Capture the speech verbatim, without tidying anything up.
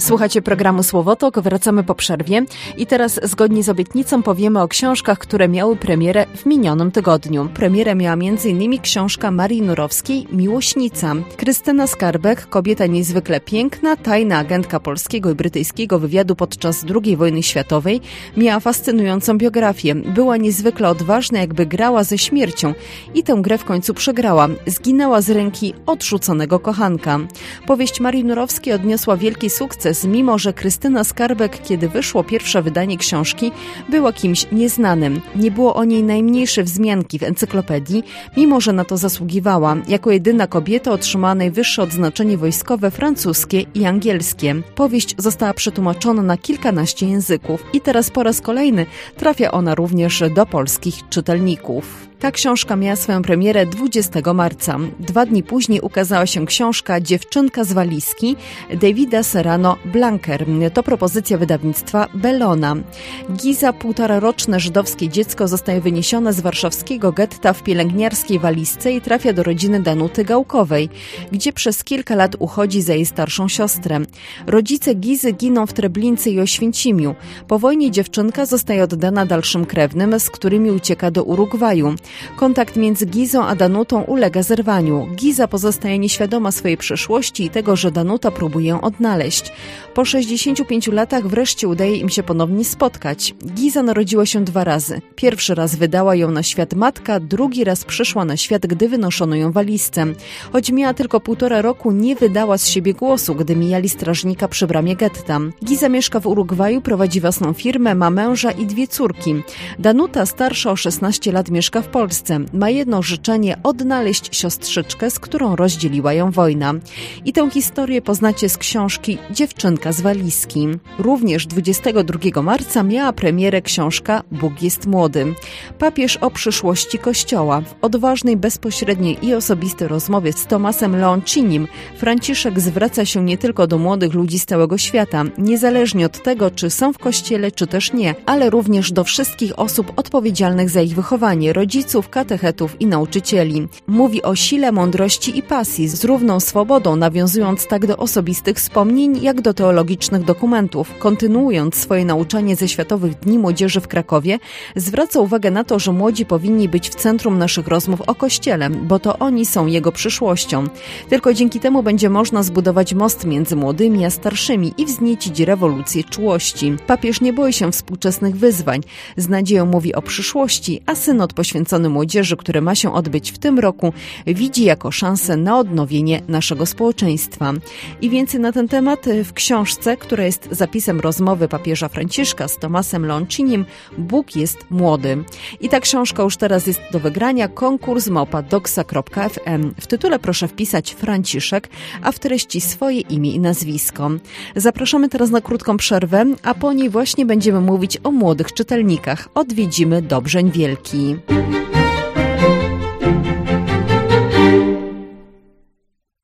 Słuchacie programu Słowotok, wracamy po przerwie i teraz zgodnie z obietnicą powiemy o książkach, które miały premierę w minionym tygodniu. Premierę miała między innymi książka Marii Nurowskiej Miłośnica. Krystyna Skarbek, kobieta niezwykle piękna, tajna agentka polskiego i brytyjskiego wywiadu podczas drugiej wojny światowej, miała fascynującą biografię. Była niezwykle odważna, jakby grała ze śmiercią i tę grę w końcu przegrała. Zginęła z ręki odrzuconego kochanka. Powieść Marii Nurowskiej odniosła wielki sukces, mimo że Krystyna Skarbek, kiedy wyszło pierwsze wydanie książki, była kimś nieznanym. Nie było o niej najmniejszej wzmianki w encyklopedii, mimo że na to zasługiwała. Jako jedyna kobieta otrzymała najwyższe odznaczenie wojskowe francuskie i angielskie. Powieść została przetłumaczona na kilkanaście języków i teraz po raz kolejny trafia ona również do polskich czytelników. Ta książka miała swoją premierę dwudziestego marca. Dwa dni później ukazała się książka Dziewczynka z walizki Davida Serrano Blanquer. To propozycja wydawnictwa Bellona. Giza, półtoraroczne żydowskie dziecko, zostaje wyniesione z warszawskiego getta w pielęgniarskiej walizce i trafia do rodziny Danuty Gałkowej, gdzie przez kilka lat uchodzi za jej starszą siostrę. Rodzice Gizy giną w Treblince i Oświęcimiu. Po wojnie dziewczynka zostaje oddana dalszym krewnym, z którymi ucieka do Urugwaju. Kontakt między Gizą a Danutą ulega zerwaniu. Giza pozostaje nieświadoma swojej przeszłości i tego, że Danuta próbuje ją odnaleźć. Po sześćdziesięciu pięciu latach wreszcie udaje im się ponownie spotkać. Giza narodziła się dwa razy. Pierwszy raz wydała ją na świat matka, drugi raz przyszła na świat, gdy wynoszono ją walizce. Choć miała tylko półtora roku, nie wydała z siebie głosu, gdy mijali strażnika przy bramie getta. Giza mieszka w Urugwaju, prowadzi własną firmę, ma męża i dwie córki. Danuta, starsza o szesnaście lat, mieszka w Polsce. Ma jedno życzenie: odnaleźć siostrzyczkę, z którą rozdzieliła ją wojna. I tę historię poznacie z książki Dziewczynka z walizki. Również dwudziestego drugiego marca miała premierę książka Bóg jest młody. Papież o przyszłości Kościoła. W odważnej, bezpośredniej i osobistej rozmowie z Tomasem Leoncinim Franciszek zwraca się nie tylko do młodych ludzi z całego świata, niezależnie od tego, czy są w Kościele, czy też nie, ale również do wszystkich osób odpowiedzialnych za ich wychowanie, rodziców, katechetów i nauczycieli. Mówi o sile, mądrości i pasji z równą swobodą, nawiązując tak do osobistych wspomnień, jak do teologicznych dokumentów. Kontynuując swoje nauczanie ze Światowych Dni Młodzieży w Krakowie, zwraca uwagę na to, że młodzi powinni być w centrum naszych rozmów o Kościele, bo to oni są jego przyszłością. Tylko dzięki temu będzie można zbudować most między młodymi a starszymi i wzniecić rewolucję czułości. Papież nie boi się współczesnych wyzwań. Z nadzieją mówi o przyszłości, a synod poświęcony młodzieży, który ma się odbyć w tym roku, widzi jako szansę na odnowienie naszego społeczeństwa. I więcej na ten temat w książce, która jest zapisem rozmowy papieża Franciszka z Tomasem Leoncinim, Bóg jest młody. I ta książka już teraz jest do wygrania. Konkurs małpa doxa kropka f m. W tytule proszę wpisać Franciszek, a w treści swoje imię i nazwisko. Zapraszamy teraz na krótką przerwę, a po niej właśnie będziemy mówić o młodych czytelnikach. Odwiedzimy Dobrzeń Wielki.